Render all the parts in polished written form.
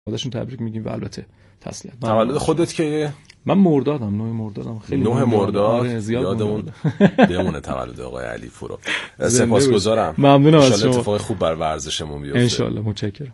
خودشون تبریک میگیم و البته تسلیت. تولد خودت که من مردادم، 9 مردادم، خیلی 9 مرداد یادمون بمونه تولد آقای علی پورو. سپاسگزارم، ممنونم از شما، اتفاق خوب بر ورزشمون بیفته ان شاء الله. متشکرم.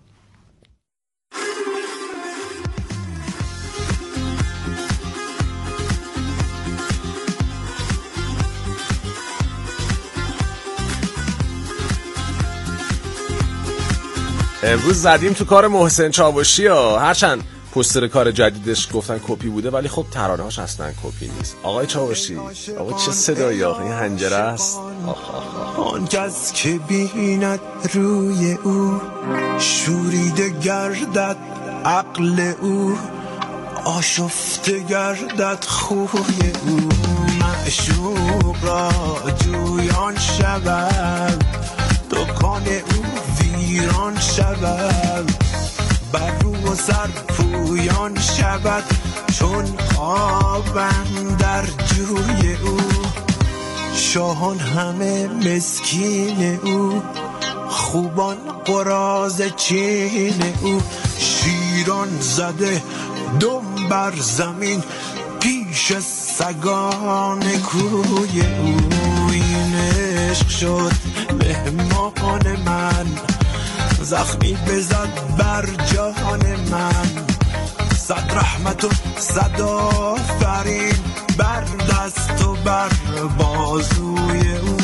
امروز زدیم تو کار محسن چاوشی ها، هرچند پوستر کار جدیدش گفتن کپی بوده ولی خب ترانه‌هاش اصلا کپی نیست. آقای چاوشی، آقا چه صدایی، آقا این حنجره است. آن کس که بیند روی او شوریده گردد عقل او، آشفته گردد خوی او، معشوق را جویان شود، دکان او ویران شود، بر رو و سر پویان شود، چون آبم در جوی او، شاهان همه مسکین او، خوبان قراض چین او، شیران زده دم بر زمین پیش سگان کوی او، این عشق شد مهمان من، زخمی بزد بر جهان من، صد رحمت و صد آفرین بر دست و بر بازوی او.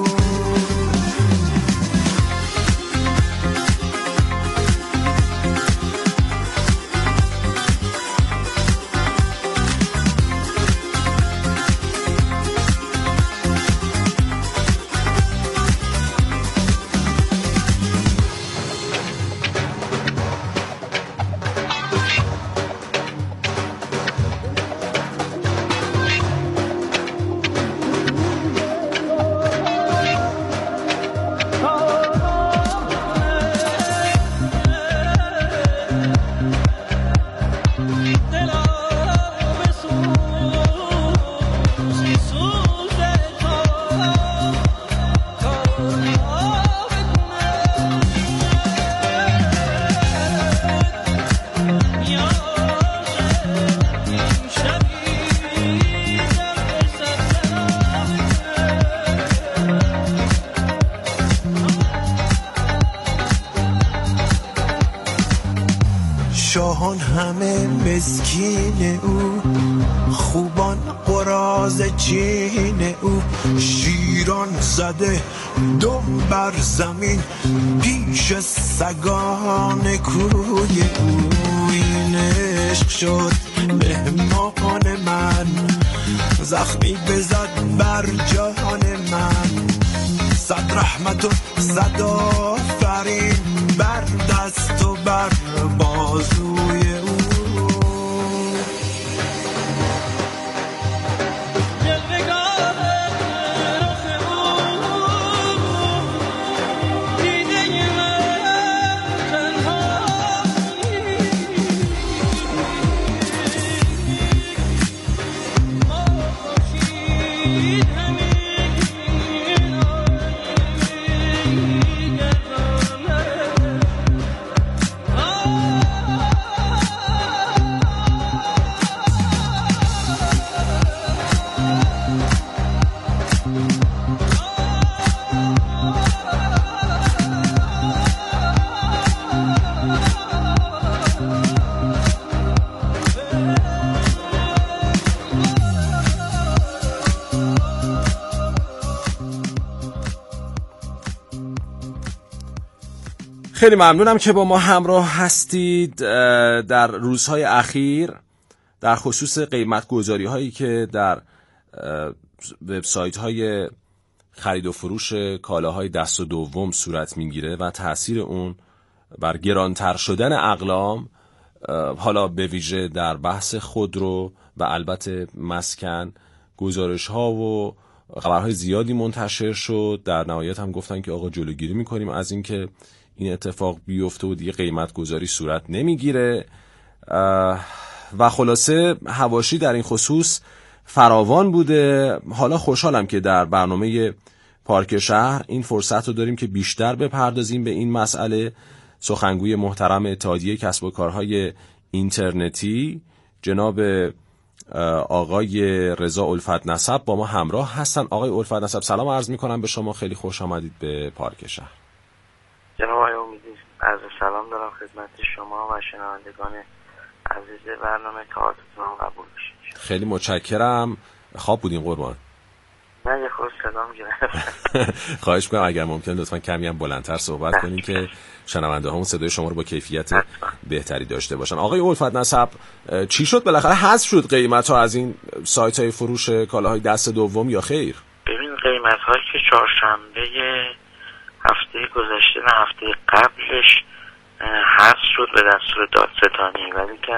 شاهان همه مسکین او، خوبان قراض چین او، شیران زده دم بر زمین پیش سگان کوی او، این عشق شد مهمان من، زخمی بزد بر جهان من، صد رحمت و صد آفرین بر دست و بر بازوی او. خیلی ممنونم که با ما همراه هستید در روزهای اخیر در خصوص قیمت گذاری هایی که در وبسایت های خرید و فروش کالاهای دست و دوم صورت میگیره و تأثیر اون بر گرانتر شدن اقلام، حالا به ویژه در بحث خودرو و البته مسکن، گزارش ها و خبرهای زیادی منتشر شد. در نهایت هم گفتن که آقا جلوگیری میکنیم از این که این اتفاق بیفته و دیگه قیمت گذاری صورت نمیگیره و خلاصه حواشی در این خصوص فراوان بوده. حالا خوشحالم که در برنامه پارک شهر این فرصت رو داریم که بیشتر بپردازیم به این مسئله. سخنگوی محترم اتحادیه کسب و کارهای اینترنتی جناب آقای رضا الفت نسب با ما همراه هستن. آقای الفت نسب سلام عرض میکنم به شما، خیلی خوش آمدید به پارک شهر. جناب آقای امیدی، عرض سلام دارم خدمت شما و شنوندگان عزیز برنامه، تعارفتون قبول بشید. خیلی متشکرم. خواب بودین قربان؟ نه یه خود صدام گرفت. خواهش می‌کنم اگر ممکن لطفاً کمی هم بلندتر صحبت کنین که شنونده هامون صدای شما رو با کیفیت بهتری داشته باشن. آقای الفت نسب، چی شد بالاخره حذف شد قیمت ها از این سایت های فروش کالاهای دست دوم یا خیر؟ ببین قیمت هایی که چهارشنبه هفته گذشته نه هفته قبلش حذف شد به دستور دادستانی، ولی که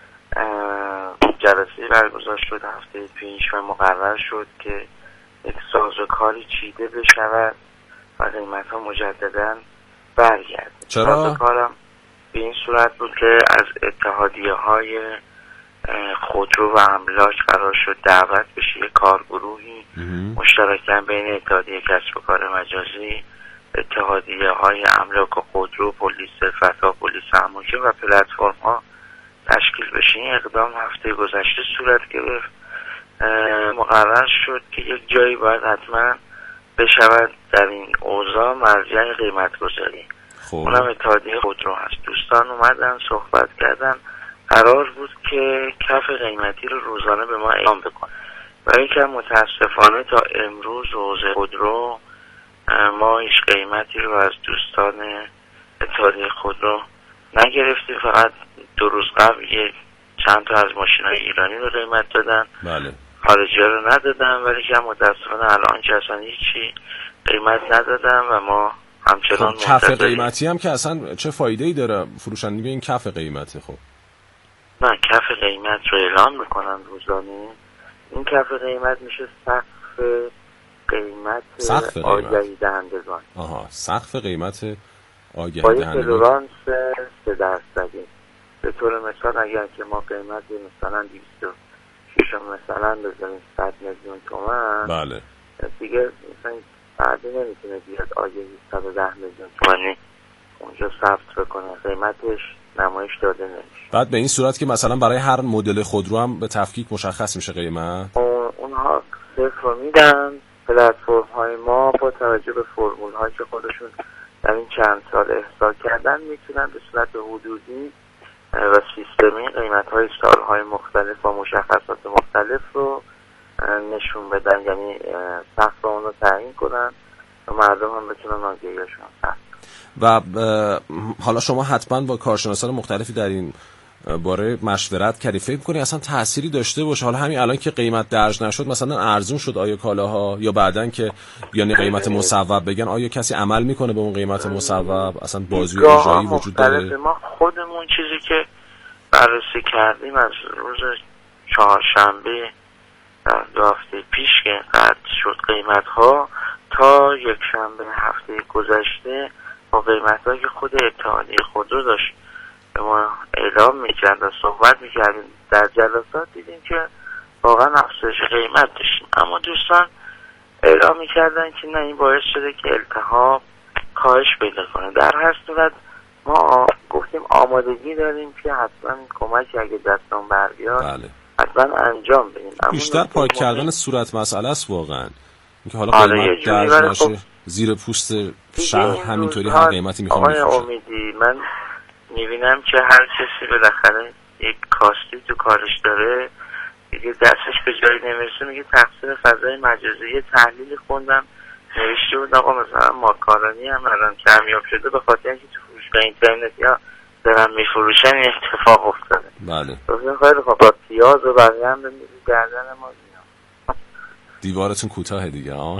جلسه برگزار شد هفته پیش و مقرر شد که یک سازوکاری چیده بشود و قیمت ها مجددا برگرد. چرا؟ سازوکارم به این صورت بود که از اتحادیه های خودرو و املاک قرار شد دعوت بشه یک کارگروهی مشترکاً بین اتحادیه کسب و کار مجازی، اتحادیه های املاک و خودرو، پلیس فتا، پلیس املاک و پلتفرم ها تشکیل بشه. این اقدام هفته گذشته صورت گرفت. مقرر شد که یک جایی باید حتما بشود در این اوضاع مرجع قیمت گذاری، اونم اتحادیه خودرو هست. دوستان اومدن صحبت کردن، قرار بود که کف قیمتی رو روزانه به ما اعلام بکنه و اینکه متاسفانه تا امروز حوزه خودرو ما هیچ قیمتی رو از دوستان اتحادیه خودرو نگرفتیم. فقط 2 روز قبل چند تا از ماشین‌های ایرانی رو قیمت دادن، بله، خارجی ها رو ندادن، ولی که متاسفانه الان که اصلا هیچی قیمت ندادن و ما همچنان کف قیمتی هم که اصلا چه فایده‌ای داره فروشنده به این کف قیمته؟ خب نه، کف قیمت رو اعلام میکنن روزانه. این کف قیمت میشه سقف آگهی دهندگان. آها، سقف قیمت آگهی با دهندگان. تولرانس 3%. به طور مثال اگر که ما قیمت مثلا 206 مثلا بذاریم 100 میلیون تومان، بله، دیگه مثلا فردی نمیتونه بیاد آگهی 110 میلیون تومانی اونجا ثبت بکنه، قیمتش نمایش داده نمیشه. بعد به این صورت که مثلا برای هر مدل خودرو هم به تفکیک مشخص میشه قیمت. اونها صفر میدن. پلتفرم های ما با توجه به فرمول هایی که خودشون در این چند سال احصا کردن میتونن به صورت حدودی و سیستمی قیمت های سال های مختلف و مشخصات مختلف رو نشون بدن، یعنی سقف اون رو تعیین کنن و مردم هم بتونن آگهیشون ثبت. و حالا شما حتما با کارشناسان مختلفی در این باره مشورت کردید، فکر می‌کنی اصلا تأثیری داشته باشه؟ حالا همین الان که قیمت درج نشد مثلا ارزون شد آیا کالاها، یا بعدن که بیان قیمت مصوب بگن آیا کسی عمل میکنه به اون قیمت مصوب؟ اصلا بازوی اجرایی وجود داره؟ ما خودمون چیزی که بررسی کردیم از روز چهارشنبه 2 هفته پیش که قطع شد قیمت ها تا یک شنبه هفته گذشته با قیمت هایی که خود اتحادیه خودرو داشت به ما اعلام میکرد و صحبت میکردیم در جلسات، دیدیم که واقعا افزایش قیمت داشتیم، اما دوستان اعلام میکردن که نه، این باعث شده که التهاب کاهش پیدا کنه. در هر صورت ما گفتیم آمادگی داریم که حتما کمکی اگه دستان بردیاد بله، حتما انجام بدیم. بیشتر پاک کردن صورت مسئله است واقعا، اینکه حالا قیمت درج نشه زیر پوست شهر همینطوری هر قیمتی میخوام بفروشه. امیدی من میبینم که هر کسی بالاخره یک کاستی تو کارش داره، دیگه دستش به جایی نمیرسه میگه تقصیر فضای مجازی. یه تحلیل خوندم نوشته بود آقا مثلا ماکارونی هم الان کمیاب شده به خاطر اینکه تو فروشگاه اینترنتی ها دارن میفروشن این اتفاق افتاده. بله، خیلی خوب، با پیاز و بقیه هم بمیدید گردن ما دیوارتون کوتاه دیگه آن.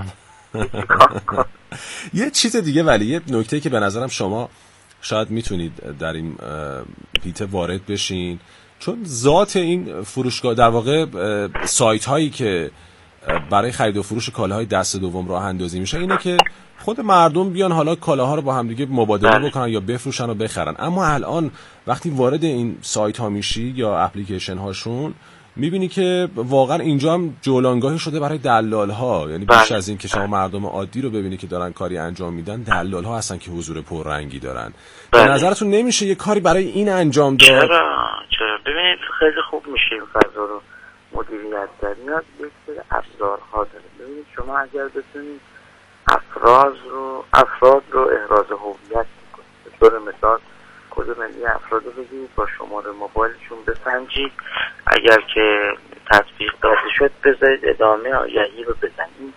یه چیز دیگه، ولی یه نکته که به نظرم شما شاید میتونید در این هیته وارد بشین، چون ذات این فروشگاه در واقع سایت هایی که برای خرید و فروش کالاهای دست دوم راه اندازی میشه اینه که خود مردم بیان حالا کالاها رو با هم دیگه مبادله بکنن یا بفروشن و بخرن. اما الان وقتی وارد این سایت ها میشی یا اپلیکیشن هاشون میبینی که واقعا اینجا هم جولانگاهی شده برای دلال‌ها، یعنی بیش از این که شما مردم عادی رو ببینی که دارن کاری انجام میدن، دلال‌ها هستن که حضور پررنگی دارن. به نظرتون نمیشه یه کاری برای این انجام داد؟ چرا ببینید خیلی خوب میشه این فضا رو مدیریت کرد. میاد یک سری ابزارها داره. ببینید شما اگر بتونید افراد رو احراز هویت کنید، به طور مثال کد ملی افراد رو بگیرید، با شماره موبایلشون بسنجید، اگر که تطبیق داده شد بذارید ادامه آگهی رو بزنید.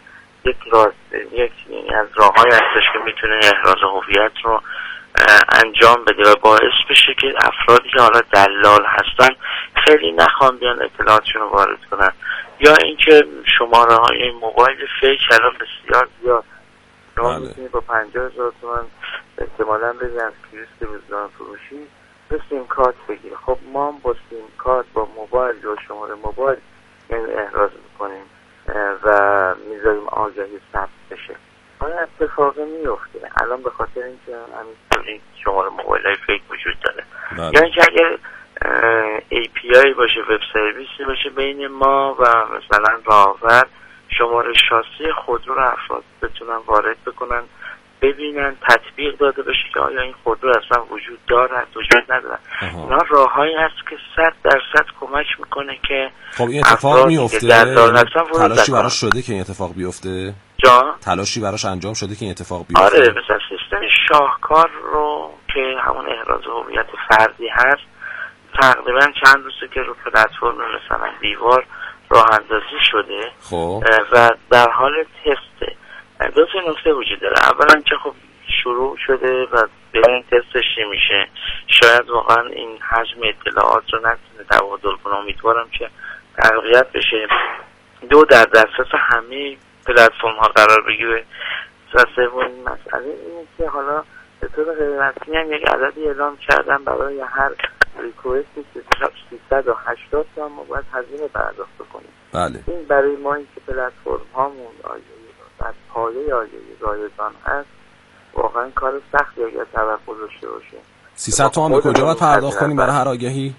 یکی از راه‌های هستش که میتونه احراز هویت رو انجام بده و باعث بشه که افرادی که حالا دلال هستن خیلی نخوان بیان اطلاعاتشون رو وارد کنن، یا اینکه شماره های موبایل فیک الان بسیار زیاد. شما میتونید با 50,000 تومان احتمالاً برید از کیوسک روزنامه فروشی به سیم کارت بگیره. خب ما با سیم کارت با موبایل یا شماره موبایل احراز میکنیم و میذاریم آگهی ثبت بشه. آیا اتفاقی میفته الان به خاطر اینکه همین شماره موبایل های فیک وجود داره، یا اینکه اگر API باشه، وب سرویسی باشه بین ما و مثلا راهبر، شماره شاسی خودرو رو افراد بتونن وارد بکنن، ببینن، تطبیق داده بشه که آیا این خودرو اصلا وجود داره وجود نداره. اینا راههایی هست که 100% کمک میکنه که خب این اتفاق میفته. تلاشی براش شده که این اتفاق بیفته؟ تلاشی براش انجام شده که این اتفاق بیفته؟ آره، مثلا سیستم شاهکار رو که همون احراز هویت فردی هست، تقریبا چند روزه که رو پلتفرم مثلا دیوار راه اندازی شده. خب و در حال تسته. دو تا نکته وجود داره. اولا که خب شروع شده و ببینیم تستش چی میشه. شاید واقعا این حجم اطلاعات رو نتونه تبادل کنه. امیدوارم که تقویت بشه. دو، در دسترس همه پلتفرم ها قرار بگیره. و سومین مسئله اینه که حالا به طور غیر رسمی هم یک عددی اعلام کردن برای هر ریکوئستی که 380 تومان ما باید هزینه پرداخت بکنیم. بله. این برای ما این که پلتفرم هامون در پایه آگهی رایگان هست واقعا کار سختی اگر توقع داشته باشه. 300 تومان به کجا باید پرداخت کنیم برای هر آگهی؟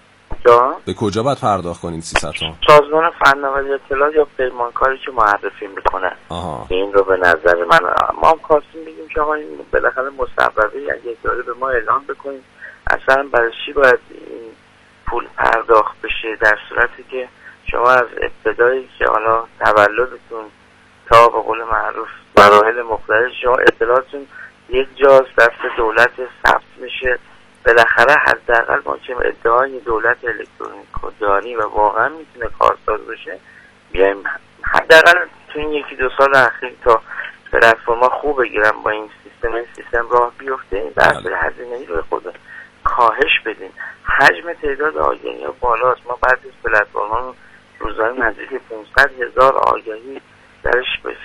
به کجا باید پرداخت کنیم 300 تومان؟ سازمان فناوری اطلاعات یا پیمانکاری که معرفی میکنه. این رو به نظر ما هم خواستیم بگیم که آقا این بالاخره مصوبه اگه داره به ما اعلام بکنیم اصلا برای چی باید این پول پرداخت بشه، در صورتی که شما از ابتدایی که حالا تولدتون تا به قول معروف مراحل مختلف شما اطلاعاتتون یک جاست دست دولت ثبت میشه. بالاخره حداقل ما که ادعای دولت الکترونیک رو داریم و واقعا میتونه کارساز بشه، بیایم حداقل تو این 1-2 سال اخیر تا پلتفرم‌ها خوب بگیرن با این سیستم راه بیفته، این بحث هزینه‌ای رو خود کاهش بدین. حجم تعداد آگهی‌ها بالاست. ما بعد از پلتفرم‌ها روزانه نزدیک 500,000 آگهی درش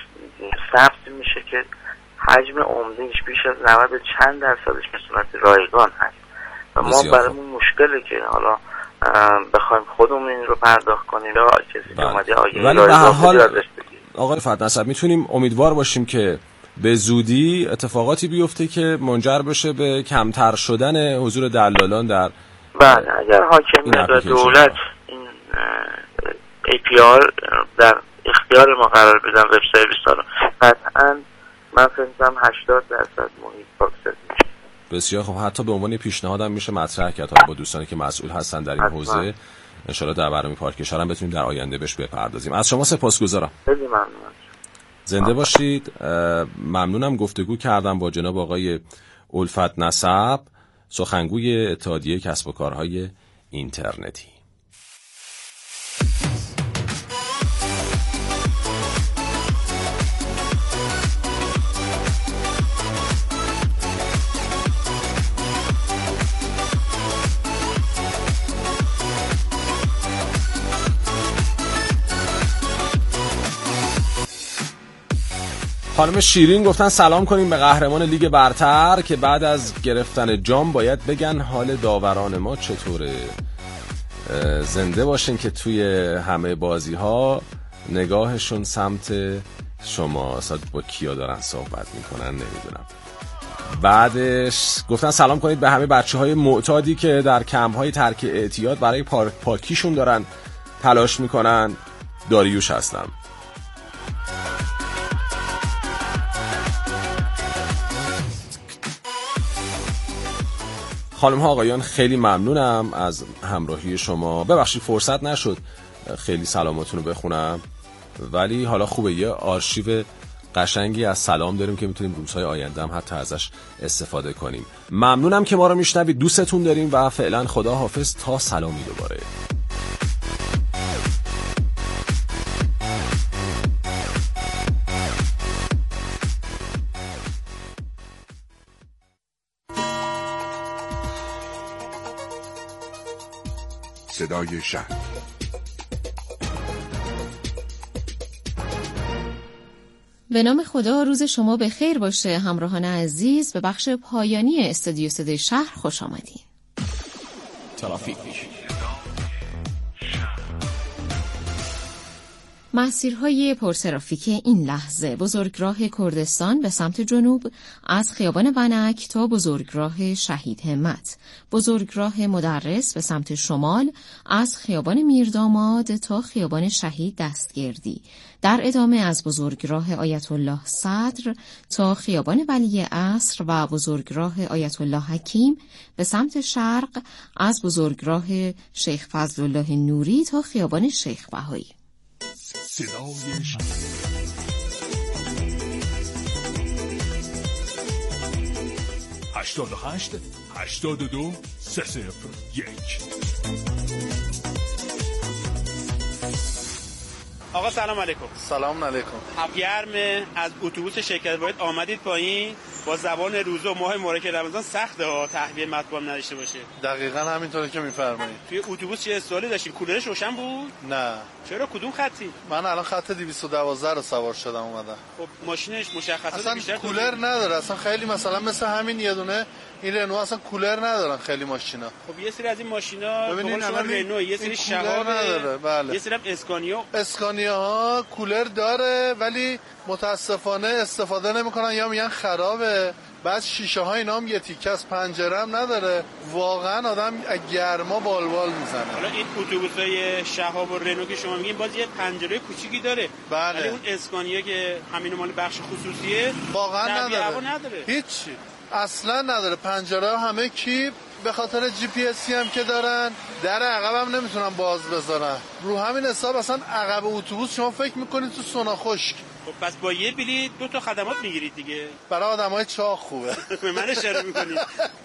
ثبت میشه که حجم عمده‌اش بیش از 90 چند درصدش به صورت رایگان هست و ما برامون مشکله که حالا بخوایم خودمون این رو پرداخت کنیم یا کسی که اومده آگهی رایگان ازش بگیریم. آقای رفعت نسب میتونیم امیدوار باشیم که به زودی اتفاقاتی بیفته که منجر بشه به کمتر شدن حضور دلالان در بله. اگر حاکمیت و دولت این APR در اختیار ما قرار بدن وب سرویس ها رو، قطعاً من فهمیدم 80% محیط پاکسازی میشه. بسیار خب. حتی به عنوان پیشنهادم میشه مطرح کرد با دوستانی که مسئول هستن در این حوزه. ان شاءالله در برنامه پارک کشور هم بتونیم در آینده بهش بپردازیم. از شما سپاسگزارم. خیلی ممنونم. زنده باشید. ممنونم. گفتگو کردم با جناب آقای الفت نسب، سخنگوی اتحادیه کسب و کارهای اینترنتی. خانم شیرین گفتن سلام کنیم به قهرمان لیگ برتر که بعد از گرفتن جام باید بگن حال داوران ما چطوره. زنده باشین که توی همه بازی ها نگاهشون سمت شما. با کیا دارن صحبت میکنن نمیدونم. بعدش گفتن سلام کنید به همه بچه های معتادی که در کمپ های ترک اعتیاد برای پاکیشون دارن تلاش میکنن. داریوش هستم. خانم ها آقایان، خیلی ممنونم از همراهی شما. ببخشید فرصت نشد خیلی سلاماتون رو بخونم، ولی حالا خوبه یه آرشیو قشنگی از سلام داریم که میتونیم روزهای آینده هم حتی ازش استفاده کنیم. ممنونم که ما رو میشنوید، دوستتون داریم و فعلا خدا حافظ تا سلامی دوباره. صدای شهر. به نام خدا، روز شما به خیر باشه همراهان عزیز. به بخش پایانی استودیو صدای شهر خوش آمدید. ترافیک. مسیرهای پرترافیک این لحظه: بزرگراه کردستان به سمت جنوب از خیابان ونک تا بزرگراه شهید همت، بزرگراه مدرس به سمت شمال از خیابان میرداماد تا خیابان شهید دستگردی، در ادامه از بزرگراه آیت الله صدر تا خیابان ولی عصر و بزرگراه آیت الله حکیم به سمت شرق از بزرگراه شیخ فضل الله نوری تا خیابان شیخ بهایی. صدای شهر. 88 82 301. آقا سلام علیکم. سلام علیکم. گرمه، از اتوبوس شرکت واحد آمدید پایین. با زبان روزه و ماه مبارک رمضان سخته ها تهویه مطبوع نداشته باشه. دقیقاً همینطوری که میفرمایید. توی اتوبوس چه سوالی داشتیم؟ کولرش روشن بود؟ نه. چرا؟ کدوم خطی؟ من الان خط 212 رو سوار شدم اومدم. خب ماشینش مشخصات اصلا بیشتر کولر نداره، اصلا خیلی مثلا مثل همین یه دونه این رنو اصلا کولر ندارن خیلی ماشینا. خب یه سری از این ماشینا ببینید الان رنو، یه سری شهاب نداره. بله. یه سری اسکانیا ها کولر داره ولی متاسفانه استفاده نمیکنن یا میگن خرابه. بعد شیشه های اینا هم یه تیکه از پنجره هم نداره. واقعا آدم گرما بالبال میزنه. حالا این اتوبوسای شهاب و رنو که شما میگین باز یه پنجره کوچیکی داره. بله. ولی اون اسکانیا که همین مال بخش خصوصیه واقعا نداره. هیچی. اصلا نداره. پنجره همه کیپ، به خاطر جی پی اس هم که دارن در عقب هم نمیتونن باز بذارن. رو همین حساب اصلا عقب اتوبوس شما فکر میکنید تو سونا خشک. خب پس با یه بلیط 2 تا خدمات میگیرید دیگه. برای آدمای چاق خوبه. به من اشاره میکنید.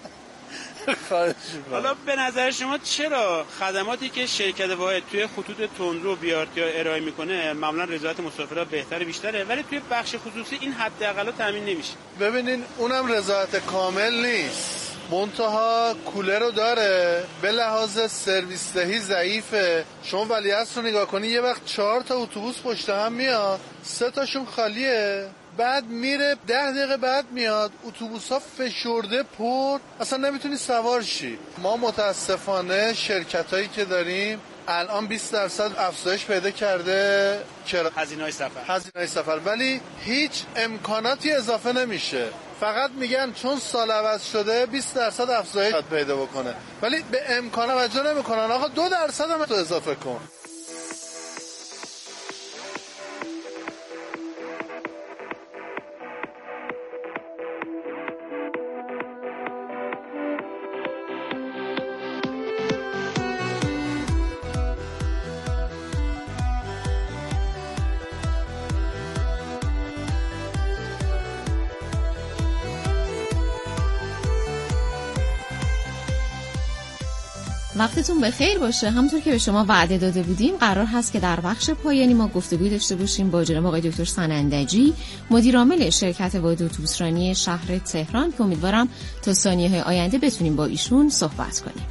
حالا به نظر شما چرا خدماتی که شرکت واحد توی خطوط تندرو بیارتیا ارائه میکنه معمولا رضایت مسافرها بهتره بیشتره، ولی توی بخش خصوصی این حداقل تامین نمیشه؟ ببینین اونم رضایت کامل نیست. منتها کولر رو داره، به لحاظ سرویس دهی ضعیفه. شما ولیعصر رو نگاه کنی یه وقت 4 تا اتوبوس پشت هم میاد، 3 تاشون خالیه، بعد میره 10 دقیقه بعد میاد، اتوبوس ها فشرده پر، اصلا نمیتونی سوار شی. ما متاسفانه شرکت هایی که داریم الان 20% افزایش پیدا کرده هزینه‌های سفر، ولی هیچ امکاناتی اضافه نمیشه. فقط میگن چون سال عوض شده 20% افزایش پیدا بکنه، ولی به امکان توجه نمیکنن. آقا 2% هم تو اضافه کن. وقتتون بخیر باشه. همونطور که به شما وعده داده بودیم قرار هست که در بخش پایانی ما گفتگوی داشته باشیم با جناب آقای دکتر سنندجی، مدیر عامل شرکت واحد اتوبوسرانی شهر تهران، که امیدوارم تا ثانیه‌های آینده بتونیم با ایشون صحبت کنیم.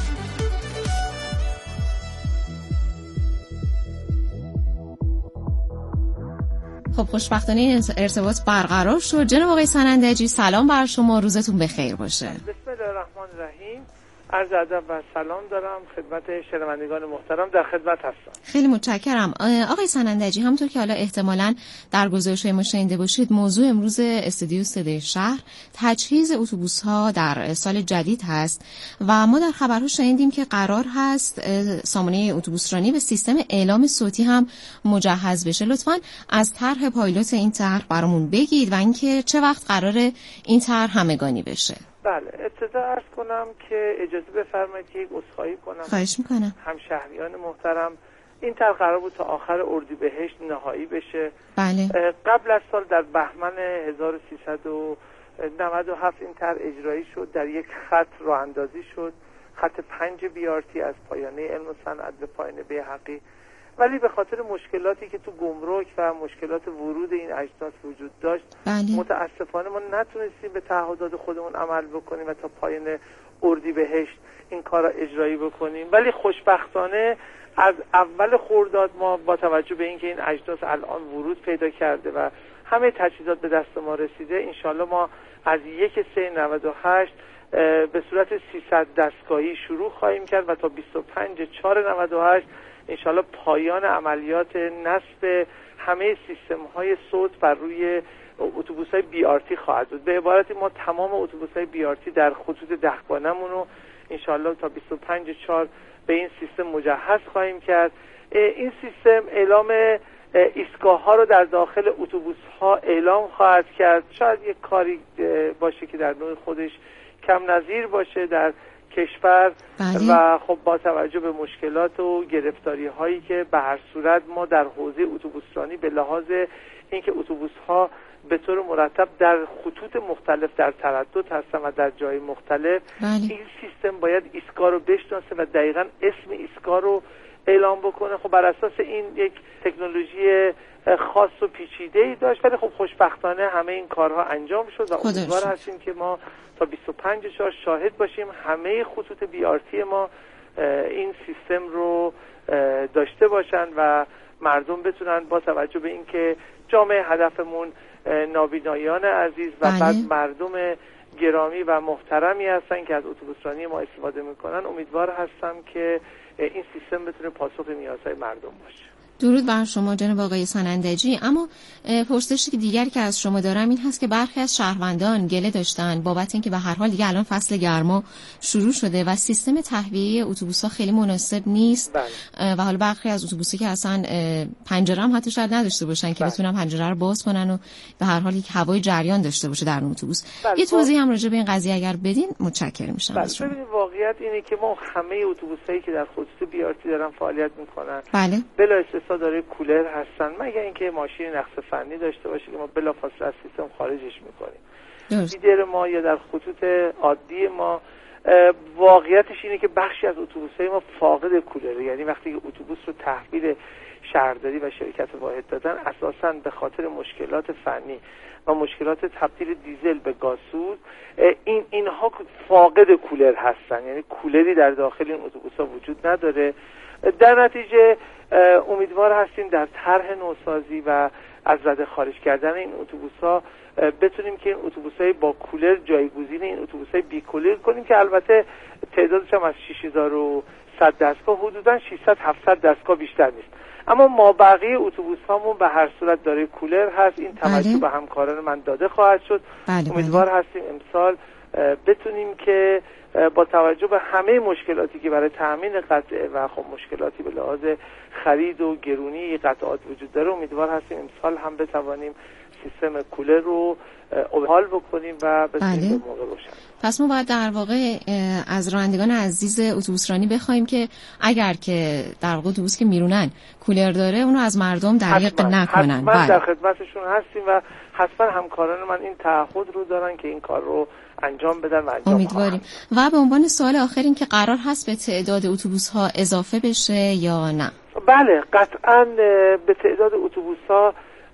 خب خوشبختانه این ارتباط برقرار شد. جناب آقای سنندجی سلام بر شما، روزتون بخیر باشه. بسم الله الرحمن الرحیم. عرض ادب و سلام دارم خدمت شنوندگان محترم، در خدمت هستم. خیلی متشکرم. آقای سنندجی، همونطور که حالا احتمالاً در گزارش‌های ما شنیده باشید، موضوع امروز استودیو صدای شهر تجهیز اتوبوس‌ها در سال جدید هست و ما در خبرها شنیدیم که قرار هست سامانه اتوبوسرانی به سیستم اعلام صوتی هم مجهز بشه. لطفاً از طرح پایلوت این طرح برامون بگید و اینکه چه وقت قراره این طرح همگانی بشه. بله، ابتدا عرض کنم که اجازه بفرمایید که یک عذرخواهی کنم. خواهش میکنم. همشهریان محترم، این طرح قرار بود تا آخر اردیبهشت نهایی بشه. بله. قبل از سال در بهمن 1397 این طرح اجرایی شد، در یک خط راه اندازی شد، خط 5 BRT از پایانه علم و صنعت به پایانه بیهقی، ولی به خاطر مشکلاتی که تو گمرک و مشکلات ورود این اجناس وجود داشت، متاسفانه ما نتونستیم به تعهدات خودمون عمل بکنیم و تا پایان اردیبهشت این کار را اجرایی بکنیم. ولی خوشبختانه از اول خرداد ما با توجه به اینکه این اجناس الان ورود پیدا کرده و همه تجهیزات به دست ما رسیده، انشالله ما از 1/3/98 به صورت 300 دستگاهی شروع خواهیم کرد و تا 25/4/98 انشالله پایان عملیات نصب همه سیستم‌های صوت بر روی اتوبوس‌های BRT خواهد بود. به عبارتی ما تمام اتوبوس‌های BRT در خطوط 10 گانه‌مون رو انشالله تا 25/4 به این سیستم مجهز خواهیم کرد. این سیستم اعلام ایستگاه‌ها رو در داخل اتوبوس‌ها اعلام خواهد کرد. شاید یک کاری باشه که در نوع خودش کم نظیر باشه در کشور. و خب با توجه به مشکلات و گرفتاری هایی که به هر صورت ما در حوزه اتوبوسرانی به لحاظ اینکه اتوبوس ها به طور مرتب در خطوط مختلف در تردد هستن و در جای مختلف، این سیستم باید ایستگاه رو بشناسه و دقیقاً اسم ایستگاه رو اعلام بکنه. خب بر اساس این یک تکنولوژی خاص و پیچیده‌ای داشت، ولی خب خوشبختانه همه این کارها انجام شد و امیدوار هستیم که ما تا 25/4 شاهد باشیم همه خطوط BRT ما این سیستم رو داشته باشن و مردم بتونن با توجه به اینکه جامعه هدفمون نابینایان عزیز و بعد مردم گرامی و محترمی هستن که از اتوبوسرانی ما استفاده میکنن، امیدوار هستم که این سیستم بتونه پاسخ نیازهای مردم باشه. درود بر شما جناب آقای سنندجی. اما پرسشی دیگری که از شما دارم این هست که برخی از شهروندان گله داشتن بابت اینکه به هر حال دیگه الان فصل گرما شروع شده و سیستم تهویه اتوبوس‌ها خیلی مناسب نیست. و حالا برخی از اتوبوسی که اصلا پنجره هم حتی شاید نداشته باشن که بتونن پنجره رو باز کنن و به هر حال یک هوای جریان داشته باشه در اون اتوبوس. یه توضیح هم راجع به این قضیه اگر بدین متشکرم میشم از شما. ببینید واقعیت اینه که ما همه اتوبوسایی که در خطوط BRT دارن فعالیت میکنن بلا استثنا داره کولر هستن، مگر اینکه ماشین نقص فنی داشته باشه که ما بلافاصله از سیستم خارجش میکنیم. دیگر ما یا در خطوط عادی ما واقعیتش اینه که بخشی از اتوبوس‌های ما فاقد کولره، یعنی وقتی اتوبوس رو تحویل شهرداری و شرکت واحد دادن اساساً به خاطر مشکلات فنی و مشکلات تبدیل دیزل به گازسوز اینها فاقد کولر هستن، یعنی کولری در داخل این اتوبوس‌ها وجود نداره. در نتیجه امیدوار هستیم در طرح نوسازی و از رده خارج کردن این اتوبوس‌ها بتونیم که این اتوبوس‌های با کولر جایگزین این اتوبوس‌های بی کولر کنیم که البته تعدادش هم از 6100 دستگاه حدوداً 600-700 دستگاه بیشتر نیست. اما مابقی اتوبوس‌هامون به هر صورت داره کولر هست. این توجه به همکاران من داده خواهد شد. امیدوار هستیم امسال بتونیم که با توجه به همه مشکلاتی که برای تامین قطعه و خب مشکلاتی به لحاظ خرید و گرونی قطعات وجود داره، امیدوار هستیم امسال هم بتوانیم سیستم کولر رو حال بکنیم و بتونیم به موقع روشن. پس ما باید در واقع از رانندگان عزیز اتوبوسرانی بخوایم که اگر که در واقع اتوبوس که میرونن کولر داره اونو از مردم دریغ نکنن. حتما در خدمتشون هستیم و حتما همکاران من این تعهد رو دارن که این کار رو انجام بدن و انجام امیدواریم. و به عنوان سوال آخر این که قرار هست به تعداد اتوبوس‌ها اضافه بشه یا نه؟ بله قطعاً به تعداد اتوبوس‌ها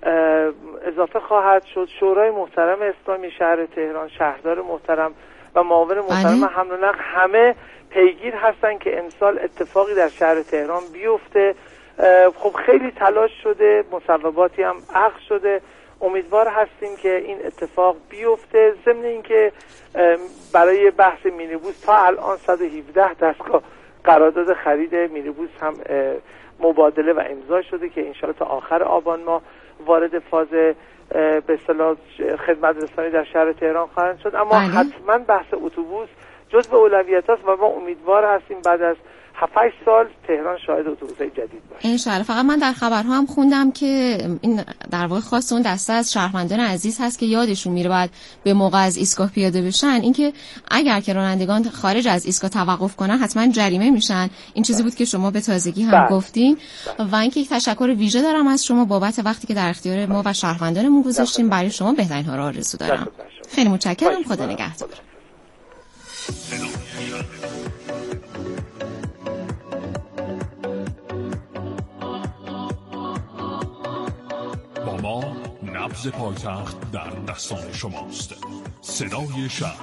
اضافه خواهد شد. شورای محترم اسلامی شهر تهران، شهردار محترم و معاون محترم حمل و نقل همه پیگیر هستن که امسال اتفاقی در شهر تهران بیفته. خب خیلی تلاش شده، مصوباتی هم عقد شده. امیدوار هستیم که این اتفاق بیفته. ضمن اینکه برای بحث مینیبوس تا الان 117 دستگاه قرارداد خرید مینیبوس هم مبادله و امضا شده که انشاءالله تا آخر آبان ماه وارد فاز به اصطلاح خدمت رسانی در شهر تهران خواهند شد. اما حتما بحث اتوبوس جزو اولویت است و ما امیدوار هستیم بعد از 7-8 سال تهران شاهد اتوبوس‌های جدید باشه انشالله. فقط من در خبرها هم خوندم که این در واقع خاص اون دسته از شهروندان عزیز هست که یادشون میره بعد به موقع از ایستگاه پیاده بشن، اینکه اگر که رانندگان خارج از ایستگاه توقف کنن حتما جریمه میشن. این چیزی بود که شما به تازگی هم گفتین. و اینکه یک تشکر ویژه دارم از شما بابت وقتی که در اختیار ما و شهروندانمون گذاشتیم. برای شما بهترین ها را آرزو دارم. خیلی متشکرم. خدا نگهدار. با ما نبض پایتخت در دستان شماست. صدای شهر.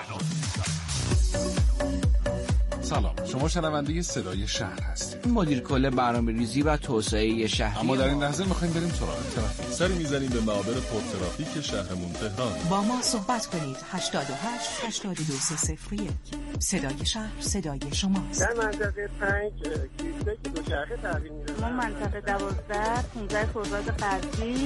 سلام، شما شنونده صدای شهر هستید. مدیر کل برنامه‌ریزی و توسعه شهری. اما در این لحظه می‌خوایم بریم سراغ ترافیک. سری می‌زنیم به معابر پرترافیک شهرمون تهران. با ما صحبت کنید. 88 82 301. صدای شهر، صدای شماست. در منطقه 5 کیسه که دوچرخه تحویل می‌دن. ما منطقه 12 15 خرداد غربی.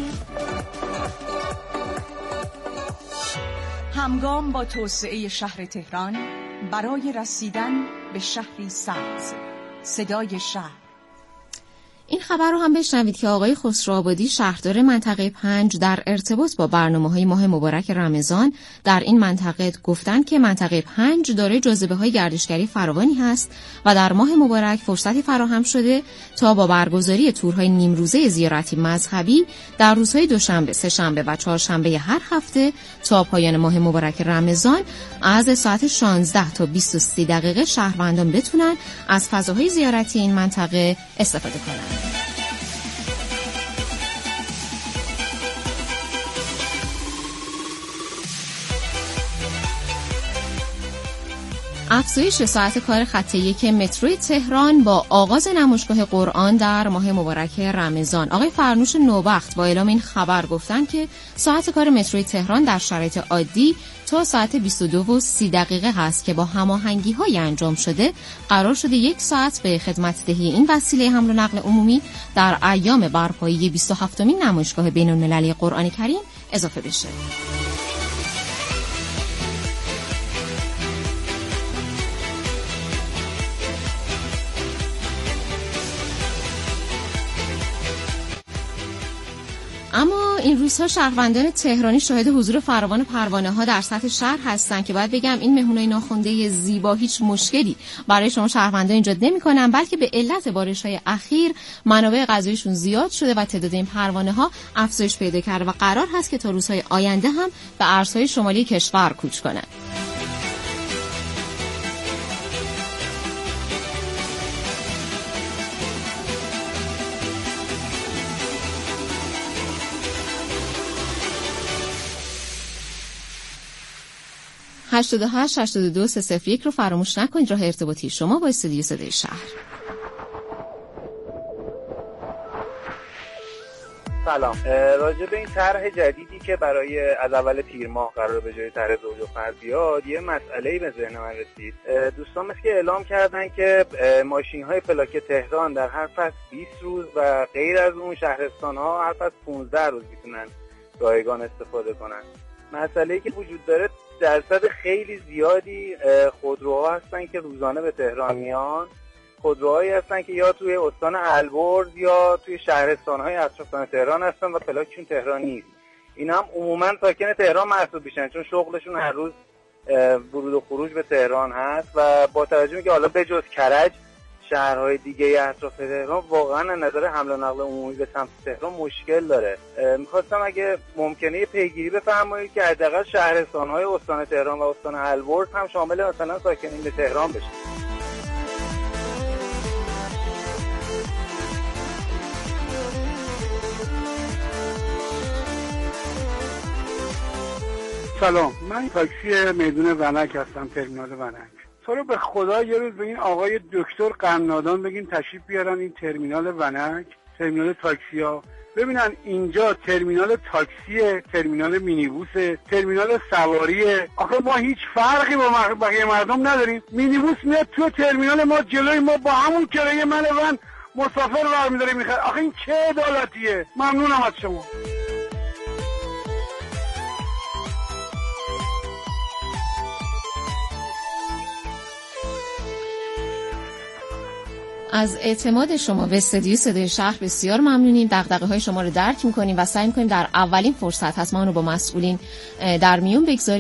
همگام با توسعه شهر تهران برای رسیدن به شهری سبز. صدای شهر. این خبر رو هم بشنوید که آقای خسروآبادی شهردار منطقه 5 در ارتباط با برنامه‌های ماه مبارک رمضان در این منطقه گفتند که منطقه 5 دارای جاذبه‌های گردشگری فراوانی هست و در ماه مبارک فرصتی فراهم شده تا با برگزاری تورهای نیمروزه زیارتی مذهبی در روزهای دوشنبه، سه‌شنبه و چهارشنبه هر هفته تا پایان ماه مبارک رمضان از ساعت 16 تا 23 دقیقه شهروندان بتونن از فضاهای زیارتی این منطقه استفاده کنند. افزایش ساعت کار خط 1 متروی تهران با آغاز نمایشگاه قرآن در ماه مبارک رمضان. آقای فرنوش نوبخت با اعلام این خبر گفتن که ساعت کار متروی تهران در شرایط عادی تا ساعت 22:30 هست که با هماهنگی‌های انجام شده قرار شده 1 ساعت به خدمت دهی این وسیله حمل و نقل عمومی در ایام برپایی 27مین نمایشگاه بین‌المللی قرآن کریم اضافه بشه. اما این روزها شهروندان تهرانی شاهد حضور فراوان پروانه‌ها در سطح شهر هستن که باید بگم این مهمونای ناخوانده زیبا هیچ مشکلی برای شما شهروندان ایجاد نمی‌کنن، بلکه به علت بارش‌های اخیر منابع غذاییشون زیاد شده و تعداد این پروانه‌ها افزایش پیدا کرده و قرار هست که تا روزهای آینده هم به ارزهای شمالی کشور کوچ کنند. « 88 82 301 رو فراموش نکنید. راه ارتباطی شما با استودیو صدای شهر. سلام. راجع به این طرح جدیدی که برای از اول تیر ماه قرار به جای طرح زوج و فرد بیاد، یه مسئله‌ای به ذهن من رسید. دوستان مثل که اعلام کردن که ماشین‌های پلاک تهران در هر فصل 20 روز و غیر از اون شهرستان‌ها هر فصل 15 روز میتونن رایگان استفاده کنن. مسئله‌ای که وجود داره، درصد خیلی زیادی خودروها هستن که روزانه به تهران میان. خودروهایی هستن که یا توی استان البرز یا توی شهرستان‌های اطراف تهران هستن و پلاکشون تهران نیست. اینا هم عموماً ساکن تهران محسوب میشن چون شغلشون هر روز ورود و خروج به تهران هست و با توجه به که حالا بجز کرج شهرهای دیگه اطراف تهران واقعا از نظر حمل و نقل عمومی به سمت تهران مشکل داره. میخواستم اگه ممکنه پیگیری بفرمایید که حداقل شهرستان‌های استان تهران و استان البرز هم شامل مثلا ساکنین به تهران بشه. سلام، من تاکسی میدون ونک هستم، ترمینال ونک. تو رو به خدا یه روز به این آقای دکتر قنادان بگین تشریف بیارن این ترمینال ونک ترمینال تاکسی ها ببینن اینجا ترمینال تاکسیه، ترمینال مینیبوسه، ترمینال سواریه. آخه ما هیچ فرقی با بقیه مردم نداریم. مینیبوس میاد تو ترمینال ما، جلوی ما با همون کرایه من مسافر برمی‌داره میخواد. آخه این چه عدالتیه؟ ممنونم از شما. از اعتماد شما به استدیو صدای شهر بسیار ممنونیم. دغدغه‌های شما رو درک می‌کنیم و سعی می‌کنیم در اولین فرصت حتما رو با مسئولین در میون بگذاریم.